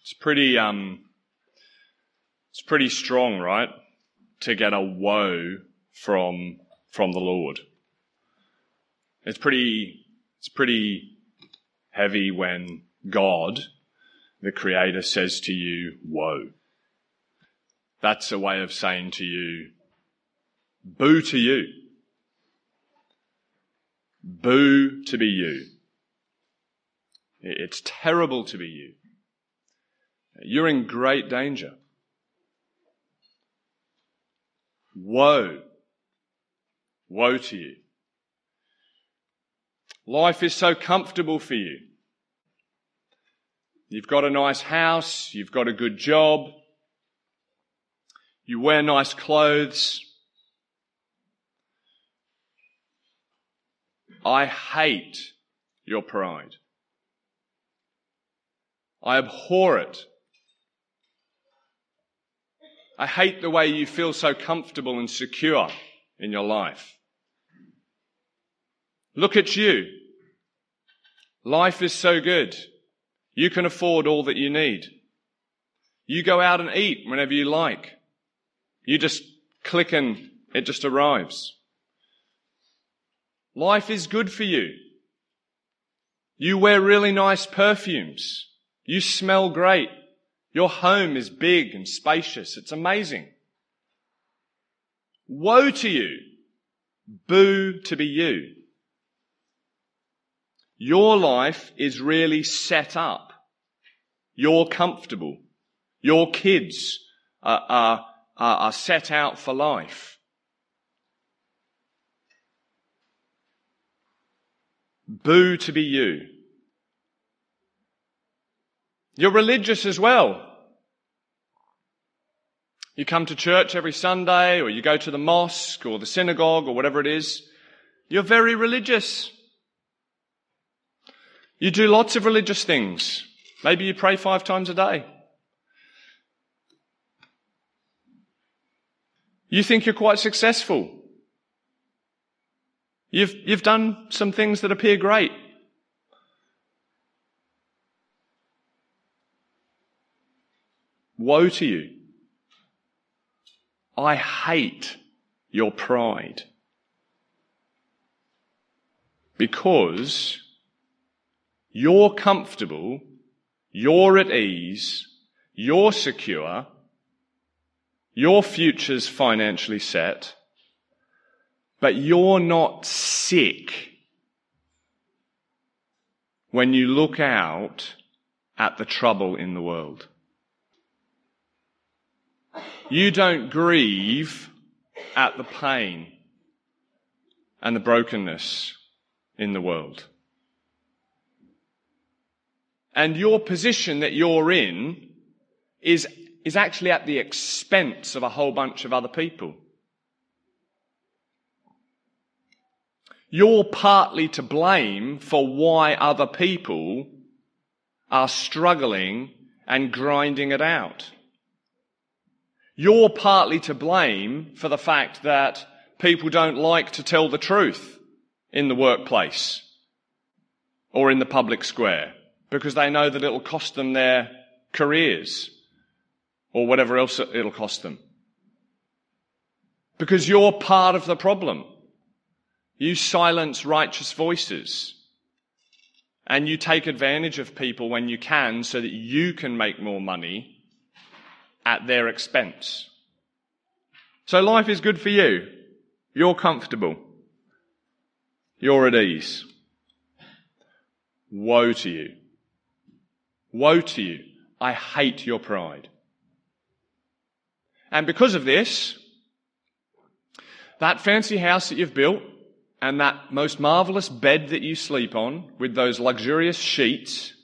It's pretty strong, right? To get a woe from the Lord. It's pretty heavy when God, the Creator, says to you, woe. That's a way of saying to you, boo to you. Boo to be you. It's terrible to be you. You're in great danger. Woe. Woe to you. Life is so comfortable for you. You've got a nice house, you've got a good job, you wear nice clothes. I hate your pride. I abhor it. I hate the way you feel so comfortable and secure in your life. Look at you. Life is so good. You can afford all that you need. You go out and eat whenever you like. You just click and it just arrives. Life is good for you. You wear really nice perfumes. You smell great. Your home is big and spacious. It's amazing. Woe to you. Boo to be you. Your life is really set up. You're comfortable. Your kids are set out for life. Boo to be you. You're religious as well. You come to church every Sunday, or you go to the mosque or the synagogue or whatever it is. You're very religious. You do lots of religious things. Maybe you pray 5 times a day. You think you're quite successful. You've done some things that appear great. Woe to you. I hate your pride. Because you're comfortable, you're at ease, you're secure, your future's financially set, but you're not sick when you look out at the trouble in the world. You don't grieve at the pain and the brokenness in the world. And your position that you're in is actually at the expense of a whole bunch of other people. You're partly to blame for why other people are struggling and grinding it out. You're partly to blame for the fact that people don't like to tell the truth in the workplace or in the public square because they know that it'll cost them their careers or whatever else it'll cost them. Because you're part of the problem. You silence righteous voices and you take advantage of people when you can so that you can make more money at their expense. So life is good for you. You're comfortable. You're at ease. Woe to you. Woe to you. I hate your pride. And because of this, that fancy house that you've built and that most marvelous bed that you sleep on with those luxurious sheets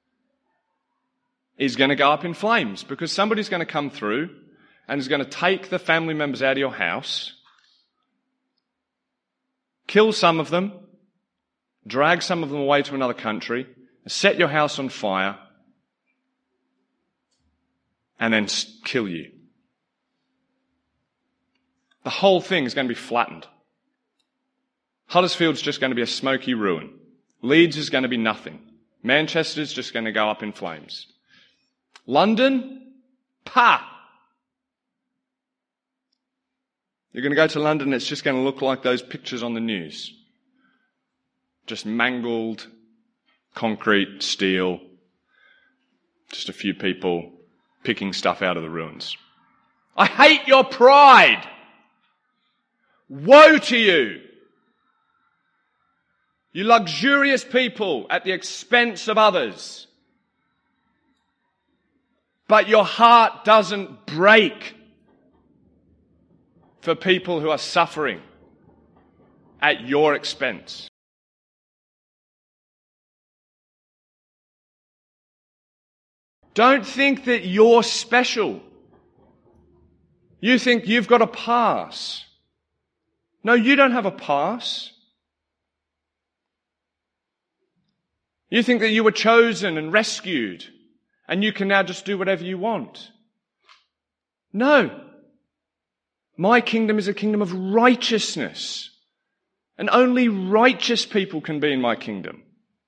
is going to go up in flames because somebody's going to come through and is going to take the family members out of your house, kill some of them, drag some of them away to another country, set your house on fire, and then kill you. The whole thing is going to be flattened. Huddersfield's just going to be a smoky ruin. Leeds is going to be nothing. Manchester's just going to go up in flames. London? Pah! You're going to go to London, it's just going to look like those pictures on the news. Just mangled concrete, steel, just a few people picking stuff out of the ruins. I hate your pride! Woe to you! You luxurious people at the expense of others. But your heart doesn't break for people who are suffering at your expense. Don't think that you're special. You think you've got a pass. No, you don't have a pass. You think that you were chosen and rescued and you can now just do whatever you want. No. My kingdom is a kingdom of righteousness. And only righteous people can be in my kingdom.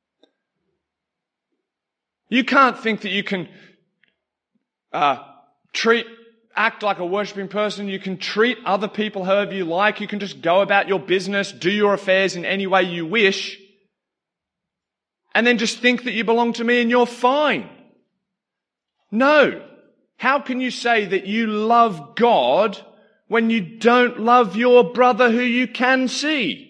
You can't think that you can act like a worshipping person. You can treat other people however you like. You can just go about your business, do your affairs in any way you wish, and then just think that you belong to me and you're fine. No. How can you say that you love God when you don't love your brother who you can see?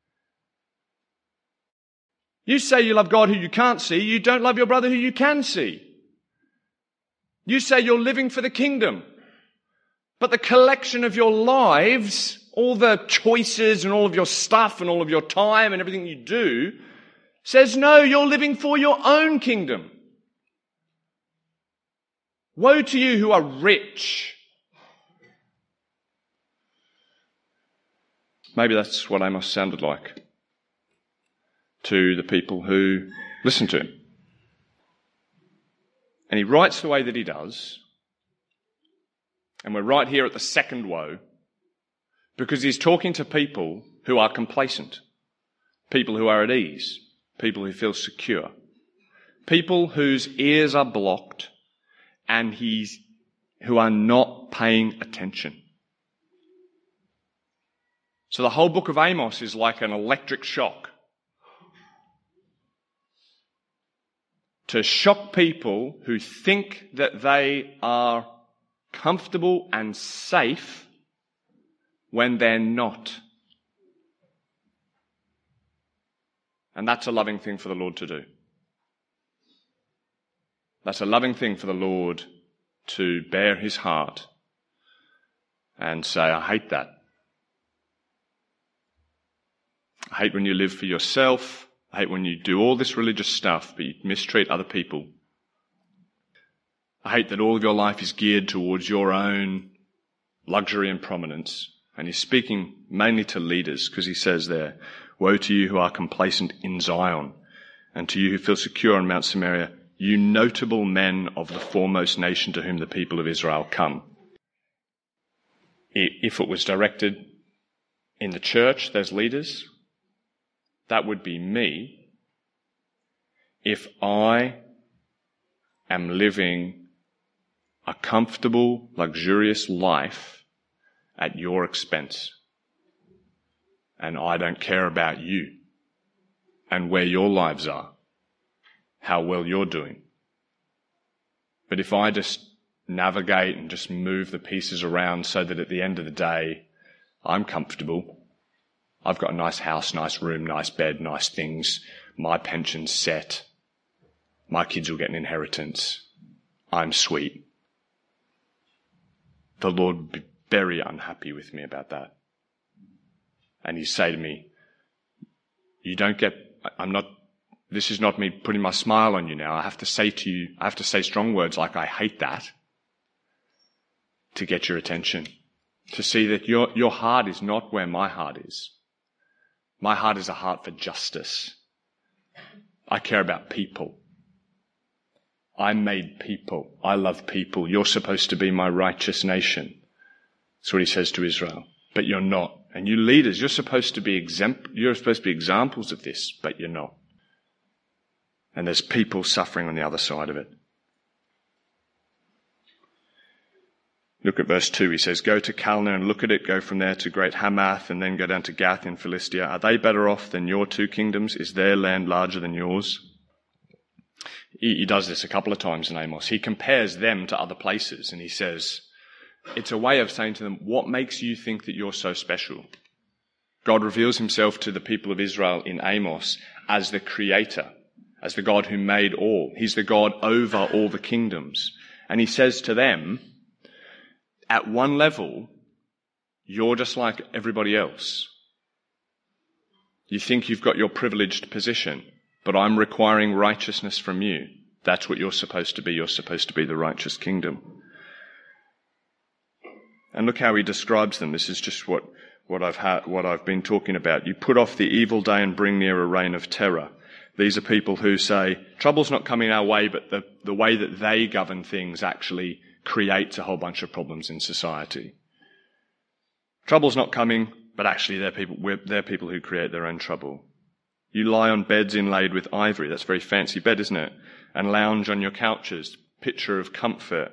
You say you love God who you can't see, you don't love your brother who you can see. You say you're living for the kingdom, but the collection of your lives, all the choices and all of your stuff and all of your time and everything you do, says no, you're living for your own kingdom. Woe to you who are rich. Maybe that's what Amos sounded like to the people who listen to him. And he writes the way that he does. And we're right here at the second woe, because he's talking to people who are complacent, people who are at ease, people who feel secure, people whose ears are blocked and who are not paying attention. So the whole book of Amos is like an electric shock. To shock people who think that they are comfortable and safe when they're not. And that's a loving thing for the Lord to do. That's a loving thing for the Lord to bear his heart and say, I hate that. I hate when you live for yourself. I hate when you do all this religious stuff, but you mistreat other people. I hate that all of your life is geared towards your own luxury and prominence. And he's speaking mainly to leaders, because he says there, woe to you who are complacent in Zion, and to you who feel secure on Mount Samaria, you notable men of the foremost nation to whom the people of Israel come. If it was directed in the church, those leaders, that would be me if I am living a comfortable, luxurious life at your expense. And I don't care about you and where your lives are, how well you're doing. But if I just navigate and just move the pieces around so that at the end of the day, I'm comfortable, I've got a nice house, nice room, nice bed, nice things, my pension's set, my kids will get an inheritance, I'm sweet. The Lord would be very unhappy with me about that. And he'd say to me, this is not me putting my smile on you now. I have to say strong words like I hate that to get your attention, to see that your heart is not where my heart is. My heart is a heart for justice. I care about people. I made people. I love people. You're supposed to be my righteous nation. That's what he says to Israel. But you're not. And you leaders, you're supposed to be examples of this, but you're not. And there's people suffering on the other side of it. Look at verse 2. He says, go to Calneh and look at it, go from there to Great Hamath, and then go down to Gath in Philistia. Are they better off than your two kingdoms? Is their land larger than yours? He does this a couple of times in Amos. He compares them to other places, and he says, it's a way of saying to them, what makes you think that you're so special? God reveals himself to the people of Israel in Amos as the creator, as the God who made all. He's the God over all the kingdoms. And he says to them, at one level, you're just like everybody else. You think you've got your privileged position, but I'm requiring righteousness from you. That's what you're supposed to be. You're supposed to be the righteous kingdom. And look how he describes them. This is just what I've been talking about. You put off the evil day and bring near a reign of terror. These are people who say, trouble's not coming our way, but the way that they govern things actually creates a whole bunch of problems in society. Trouble's not coming, but actually they're people who create their own trouble. You lie on beds inlaid with ivory. That's a very fancy bed, isn't it? And lounge on your couches. Picture of comfort.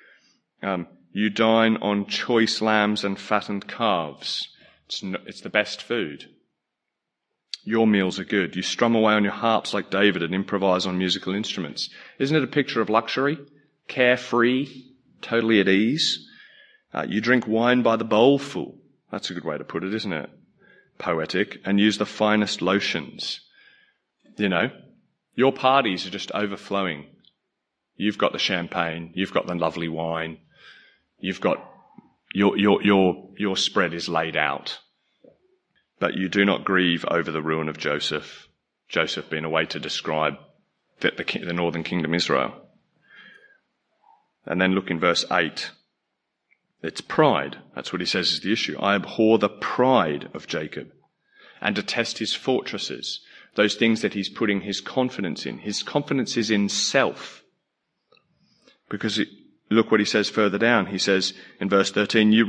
You dine on choice lambs and fattened calves. It's the best food. Your meals are good. You strum away on your harps like David and improvise on musical instruments. Isn't it a picture of luxury? Carefree, totally at ease. You drink wine by the bowlful. That's a good way to put it, isn't it? Poetic. And use the finest lotions. You know, your parties are just overflowing. You've got the champagne. You've got the lovely wine. You've got your spread is laid out. But you do not grieve over the ruin of Joseph. Joseph being a way to describe the northern kingdom Israel. And then look in verse 8. It's pride. That's what he says is the issue. I abhor the pride of Jacob and detest his fortresses, those things that he's putting his confidence in. His confidence is in self. Because look what he says further down. He says in verse 13, you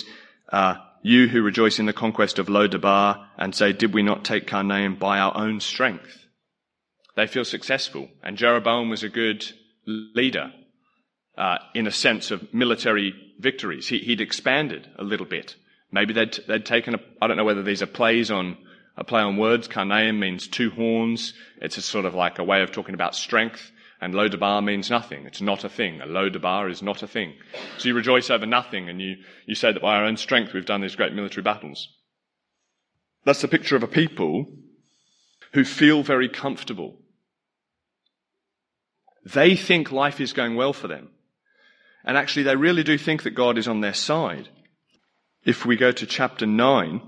who rejoice in the conquest of Lo-debar and say, did we not take Karnaim by our own strength? They feel successful. And Jeroboam was a good leader in a sense of military victories. He'd expanded a little bit. Maybe they'd taken I don't know whether these are plays on a play on words. Karnaim means two horns. It's a sort of like a way of talking about strength. And Lo-debar means nothing. It's not a thing. A Lo-debar is not a thing. So you rejoice over nothing and you say that by our own strength we've done these great military battles. That's the picture of a people who feel very comfortable. They think life is going well for them. And actually they really do think that God is on their side. If we go to chapter 9,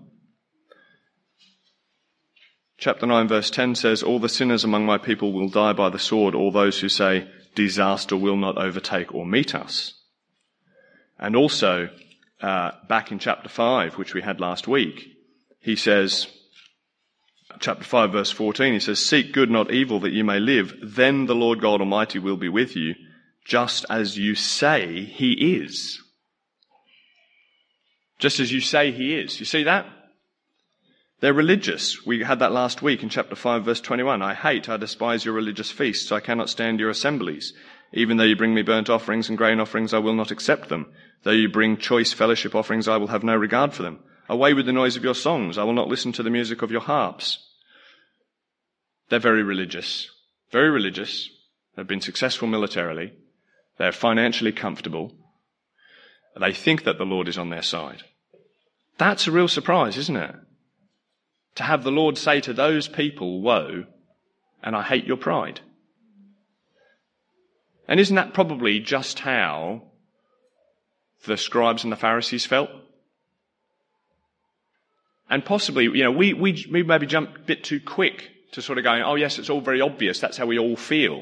Chapter 9 verse 10 says, all the sinners among my people will die by the sword, all those who say disaster will not overtake or meet us. And also, back in chapter 5, which we had last week, he says, chapter 5 verse 14, he says, seek good, not evil, that you may live. Then the Lord God Almighty will be with you, just as you say he is. Just as you say he is. You see that? They're religious. We had that last week in chapter 5, verse 21. I despise your religious feasts. I cannot stand your assemblies. Even though you bring me burnt offerings and grain offerings, I will not accept them. Though you bring choice fellowship offerings, I will have no regard for them. Away with the noise of your songs. I will not listen to the music of your harps. They're very religious. Very religious. They've been successful militarily. They're financially comfortable. They think that the Lord is on their side. That's a real surprise, isn't it? To have the Lord say to those people, woe, and I hate your pride. And isn't that probably just how the scribes and the Pharisees felt? And possibly, we maybe jump a bit too quick to sort of going, oh yes, it's all very obvious, that's how we all feel.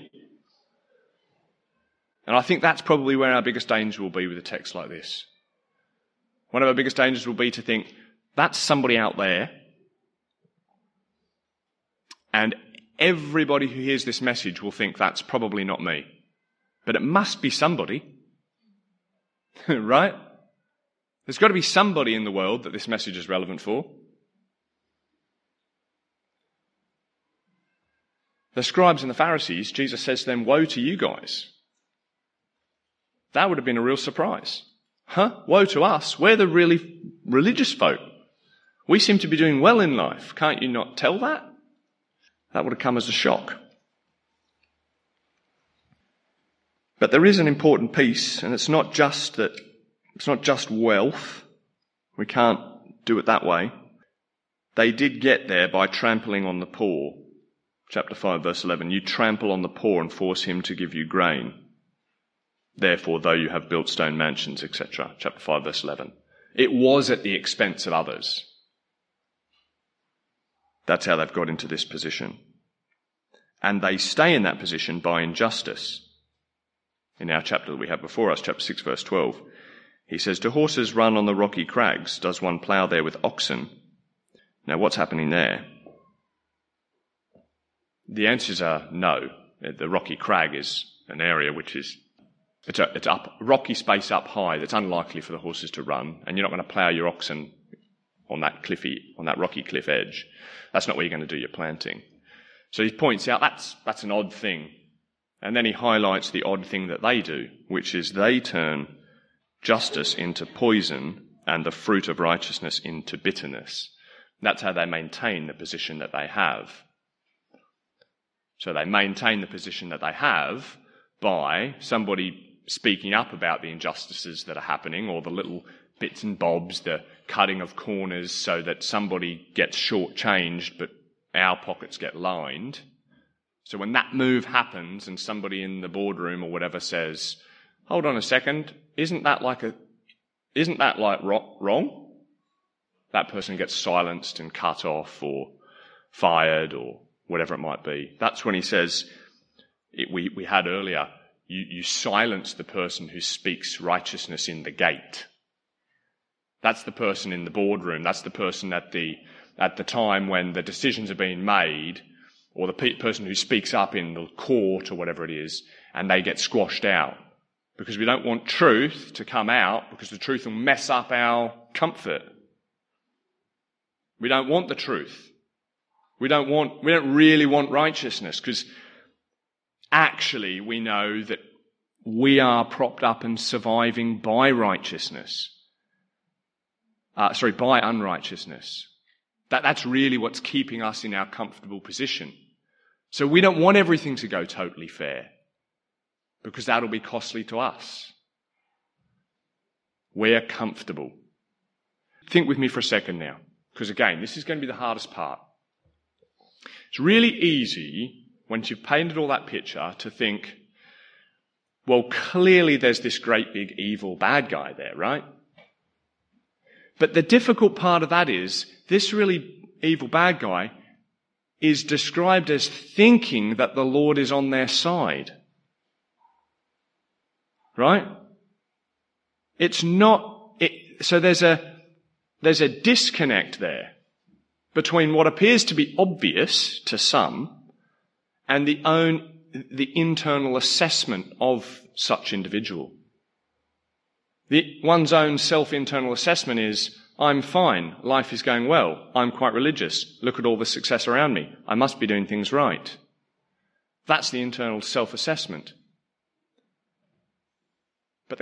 And I think that's probably where our biggest danger will be with a text like this. One of our biggest dangers will be to think, that's somebody out there, and everybody who hears this message will think that's probably not me. But it must be somebody. Right? There's got to be somebody in the world that this message is relevant for. The scribes and the Pharisees, Jesus says to them, woe to you guys. That would have been a real surprise. Woe to us. We're the really religious folk. We seem to be doing well in life. Can't you not tell that? That would have come as a shock. But there is an important piece, and it's not just wealth. We can't do it that way. They did get there by trampling on the poor. Chapter 5, verse 11, you trample on the poor and force him to give you grain. Therefore, though you have built stone mansions, etc. Chapter 5, verse 11. It was at the expense of others. That's how they've got into this position. And they stay in that position by injustice. In our chapter that we have before us, chapter 6, verse 12, he says, do horses run on the rocky crags? Does one plough there with oxen? Now, what's happening there? The answers are no. The rocky crag is an area which is, it's up, rocky space up high that's unlikely for the horses to run, and you're not going to plough your oxen on that rocky cliff edge. That's not where you're going to do your planting. So he points out that's an odd thing. And then he highlights the odd thing that they do, which is they turn justice into poison and the fruit of righteousness into bitterness. That's how they maintain the position that they have. So they maintain the position that they have by somebody speaking up about the injustices that are happening, or the little bits and bobs, the cutting of corners so that somebody gets shortchanged but our pockets get lined. So when that move happens and somebody in the boardroom or whatever says, hold on a second, isn't that wrong? That person gets silenced and cut off or fired or whatever it might be. That's when he says, we had earlier, you silence the person who speaks righteousness in the gate. That's the person in the boardroom. That's the person at the time when the decisions are being made, or the person who speaks up in the court or whatever it is, and they get squashed out. Because we don't want truth to come out, because the truth will mess up our comfort. We don't want the truth. We don't really want righteousness, because actually we know that we are propped up and surviving by righteousness. By unrighteousness. That's really what's keeping us in our comfortable position. So we don't want everything to go totally fair, because that'll be costly to us. We're comfortable. Think with me for a second now, because again, this is going to be the hardest part. It's really easy, once you've painted all that picture, to think, well, clearly there's this great big evil bad guy there, right? But the difficult part of that is, this really evil bad guy is described as thinking that the Lord is on their side. Right? It's not, so there's a disconnect there between what appears to be obvious to some and the internal assessment of such individual. One's own self-internal assessment is, I'm fine, life is going well, I'm quite religious, look at all the success around me, I must be doing things right. That's the internal self-assessment. But the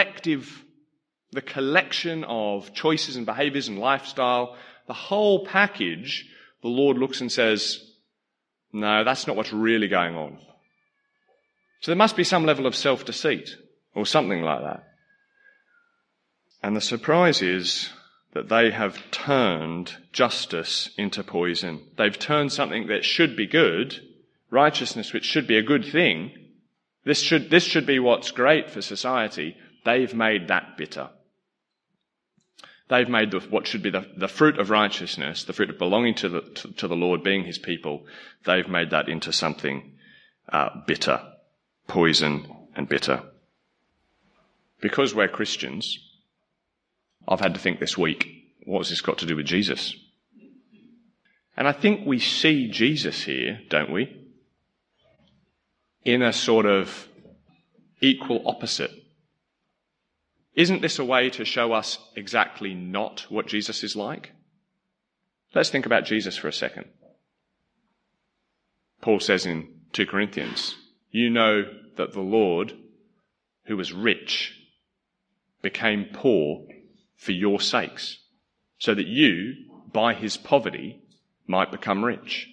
collection of choices and behaviours and lifestyle, the whole package, the Lord looks and says, no, that's not what's really going on. So there must be some level of self-deceit or something like that. And the surprise is that they have turned justice into poison. They've turned something that should be good, righteousness which should be a good thing, this should be what's great for society, they've made that bitter. They've made what should be the fruit of righteousness, the fruit of belonging to the Lord, being his people, they've made that into something bitter, poison and bitter. Because we're Christians, I've had to think this week, what has this got to do with Jesus? And I think we see Jesus here, don't we? In a sort of equal opposite. Isn't this a way to show us exactly not what Jesus is like? Let's think about Jesus for a second. Paul says in 2 Corinthians, you know that the Lord, who was rich, became poor for your sakes, so that you, by his poverty, might become rich.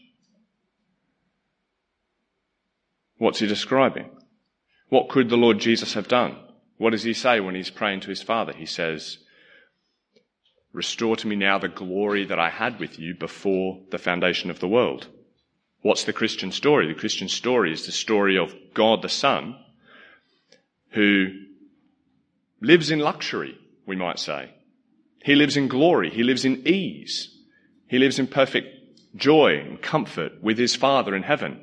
What's he describing? What could the Lord Jesus have done? What does he say when he's praying to his Father? He says, "Restore to me now the glory that I had with you before the foundation of the world." What's the Christian story? The Christian story is the story of God the Son, who lives in luxury, we might say. He lives in glory. He lives in ease. He lives in perfect joy and comfort with his Father in heaven.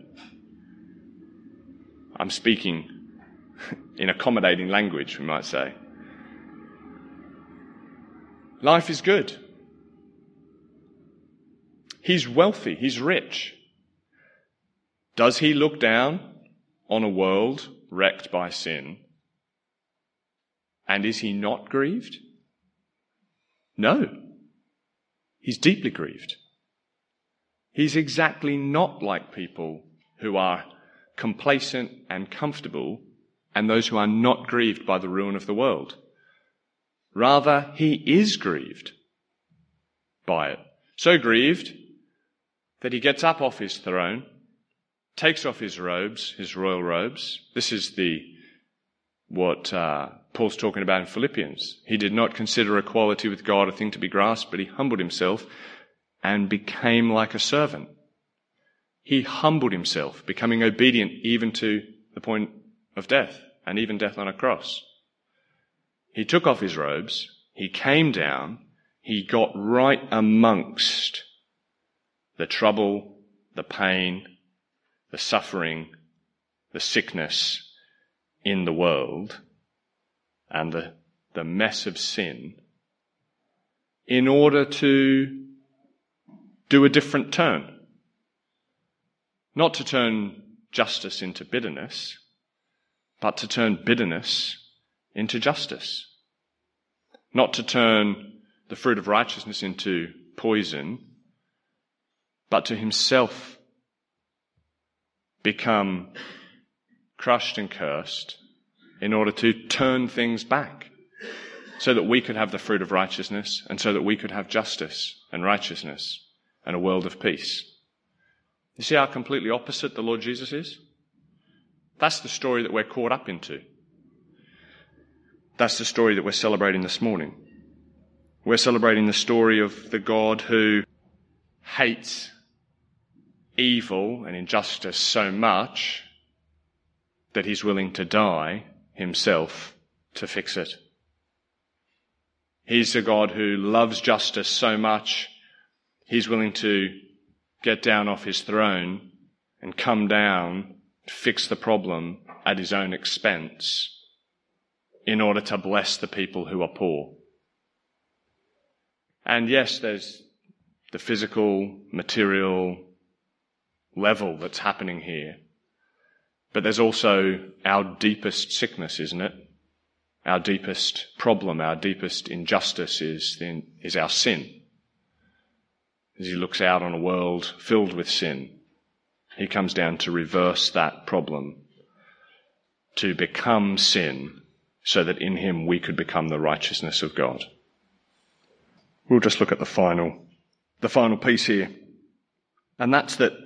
I'm speaking in accommodating language, we might say. Life is good. He's wealthy. He's rich. Does he look down on a world wrecked by sin? And is he not grieved? No. He's deeply grieved. He's exactly not like people who are complacent and comfortable and those who are not grieved by the ruin of the world. Rather, he is grieved by it. So grieved that he gets up off his throne, takes off his robes, his royal robes. This is what Paul's talking about in Philippians. He did not consider equality with God a thing to be grasped, but he humbled himself and became like a servant. He humbled himself, becoming obedient even to the point of death, and even death on a cross. He took off his robes, he came down, he got right amongst the trouble, the pain, the suffering, the sickness in the world, and the mess of sin, in order to do a different turn. Not to turn justice into bitterness, but to turn bitterness into justice. Not to turn the fruit of righteousness into poison, but to himself become crushed and cursed in order to turn things back so that we could have the fruit of righteousness and so that we could have justice and righteousness and a world of peace. You see how completely opposite the Lord Jesus is? That's the story that we're caught up into. That's the story that we're celebrating this morning. We're celebrating the story of the God who hates evil and injustice so much that he's willing to die himself to fix it. He's a God who loves justice so much he's willing to get down off his throne and come down to fix the problem at his own expense in order to bless the people who are poor. And yes, there's the physical, material level that's happening here. But there's also our deepest sickness, isn't it? Our deepest problem, our deepest injustice is our sin. As he looks out on a world filled with sin, he comes down to reverse that problem, to become sin, so that in him we could become the righteousness of God. We'll just look at the final piece here. And that's that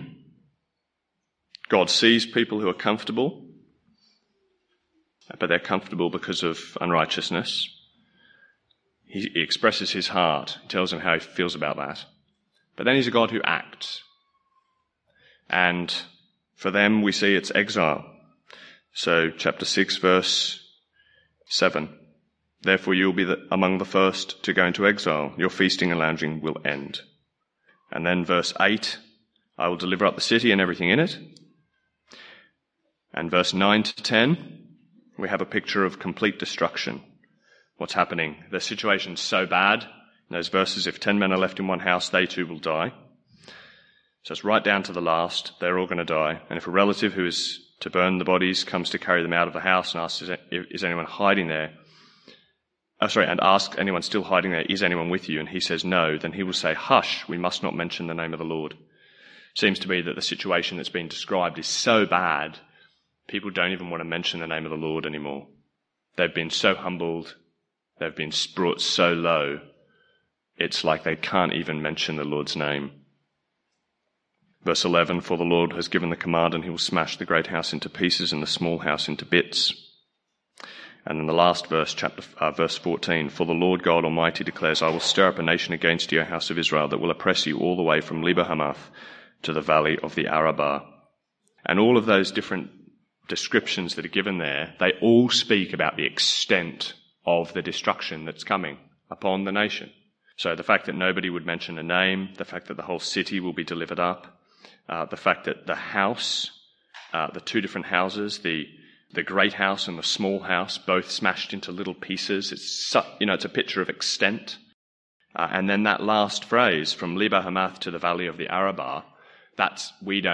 God sees people who are comfortable, but they're comfortable because of unrighteousness. He expresses his heart. He tells them how he feels about that. But then he's a God who acts. And for them, we see it's exile. So chapter 6, verse 7. Therefore you will be among the first to go into exile. Your feasting and lounging will end. And then verse 8, I will deliver up the city and everything in it. And verse 9 to 10, we have a picture of complete destruction. What's happening? The situation's so bad. In those verses, if 10 men are left in one house, they too will die. So it's right down to the last. They're all going to die. And if a relative who is to burn the bodies comes to carry them out of the house and asks, is anyone hiding there? And ask anyone still hiding there, is anyone with you? And he says no, then he will say, hush, we must not mention the name of the Lord. Seems to be that the situation that's been described is so bad, people don't even want to mention the name of the Lord anymore. They've been so humbled They've been brought so low, it's like they can't even mention the Lord's name. Verse 11, for the Lord has given the command, and he will smash the great house into pieces and the small house into bits. And then the last verse, verse 14, for the Lord God Almighty declares, I will stir up a nation against you, a house of Israel, that will oppress you all the way from Lebo-Hamath to the valley of the Arabah. And all of those different descriptions that are given there, they all speak about the extent of the destruction that's coming upon the nation. So the fact that nobody would mention a name, the fact that the whole city will be delivered up, the fact that the house, the two different houses, the great house and the small house, both smashed into little pieces. It's a picture of extent. And then that last phrase, from Lebo-Hamath to the valley of the Arabah, that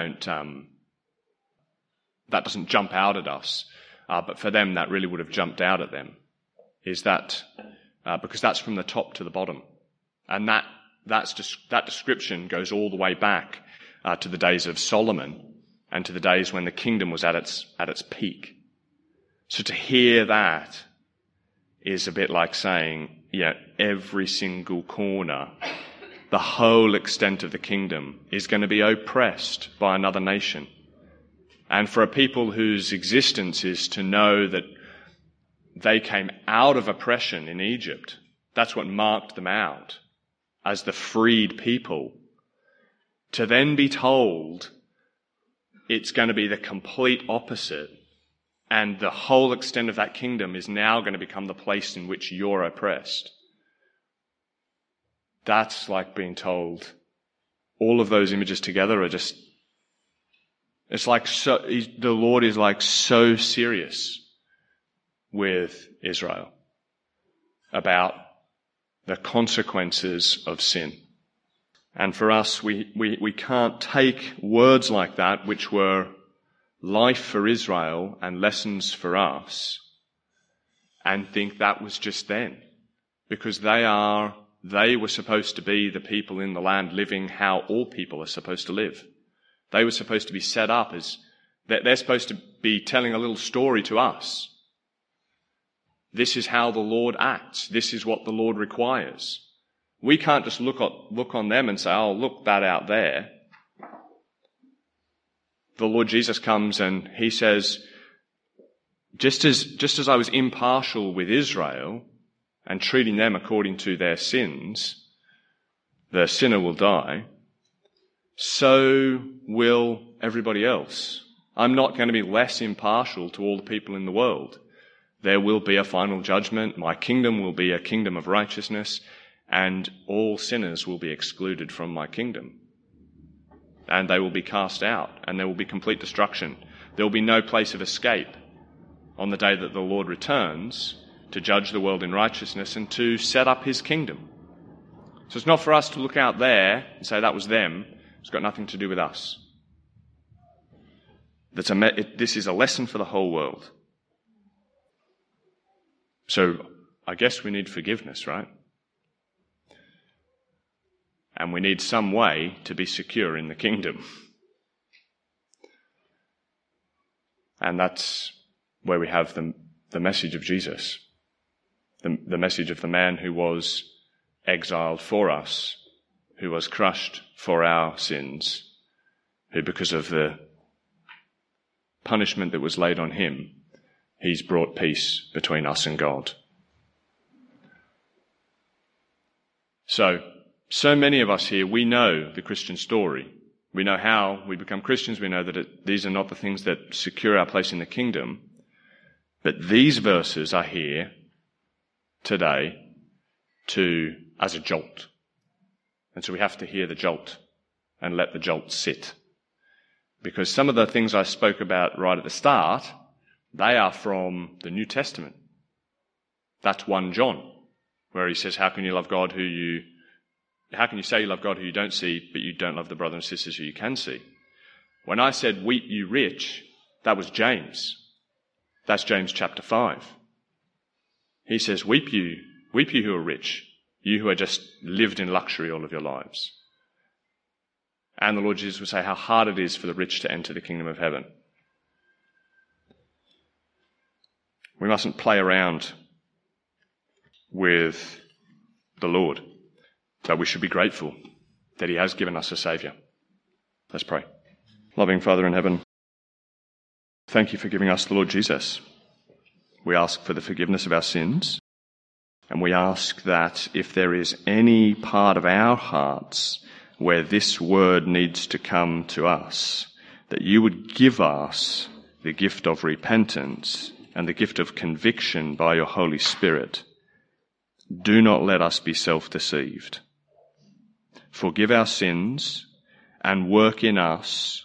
doesn't jump out at us. But for them, that really would have jumped out at them. Is that, because that's from the top to the bottom. And that description goes all the way back to the days of Solomon and to the days when the kingdom was at its peak. So to hear that is a bit like saying, every single corner, the whole extent of the kingdom is going to be oppressed by another nation. And for a people whose existence is to know that they came out of oppression in Egypt, that's what marked them out as the freed people, to then be told it's going to be the complete opposite, and the whole extent of that kingdom is now going to become the place in which you're oppressed. That's like being told all of those images together are just, it's like the Lord is like so serious with Israel about the consequences of sin. And for us, we can't take words like that, which were life for Israel and lessons for us, and think that was just then. Because they were supposed to be the people in the land living how all people are supposed to live. They were supposed to be set up as, they're supposed to be telling a little story to us. This is how the Lord acts. This is what the Lord requires. We can't just look on them and say, oh, look that out there. The Lord Jesus comes and he says, just as I was impartial with Israel and treating them according to their sins, the sinner will die, so will everybody else. I'm not going to be less impartial to all the people in the world. There will be a final judgment. My kingdom will be a kingdom of righteousness, and all sinners will be excluded from my kingdom. And they will be cast out, and there will be complete destruction. There will be no place of escape on the day that the Lord returns to judge the world in righteousness and to set up his kingdom. So it's not for us to look out there and say that was them. It's got nothing to do with us. This is a lesson for the whole world. So I guess we need forgiveness, right? And we need some way to be secure in the kingdom. And that's where we have the message of Jesus. The message of the man who was exiled for us, who was crushed for our sins, who because of the punishment that was laid on him, he's brought peace between us and God. So many of us here, we know the Christian story. We know how we become Christians. We know that these are not the things that secure our place in the kingdom. But these verses are here today as a jolt. And so we have to hear the jolt and let the jolt sit. Because some of the things I spoke about right at the start, they are from the New Testament. That's 1 John, where he says, how can you say you love God who you don't see, but you don't love the brothers and sisters who you can see? When I said, weep you rich, that was James. That's James chapter 5. He says, weep you who are rich, you who have just lived in luxury all of your lives. And the Lord Jesus would say how hard it is for the rich to enter the kingdom of heaven. We mustn't play around with the Lord, that we should be grateful that he has given us a Saviour. Let's pray. Loving Father in heaven, thank you for giving us the Lord Jesus. We ask for the forgiveness of our sins, and we ask that if there is any part of our hearts where this word needs to come to us, that you would give us the gift of repentance and the gift of conviction by your Holy Spirit. Do not let us be self-deceived. Forgive our sins and work in us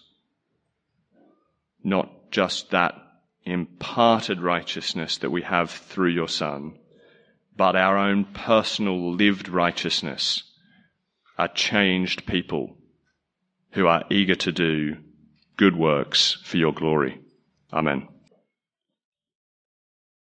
not just that imparted righteousness that we have through your Son, but our own personal lived righteousness, a changed people who are eager to do good works for your glory. Amen.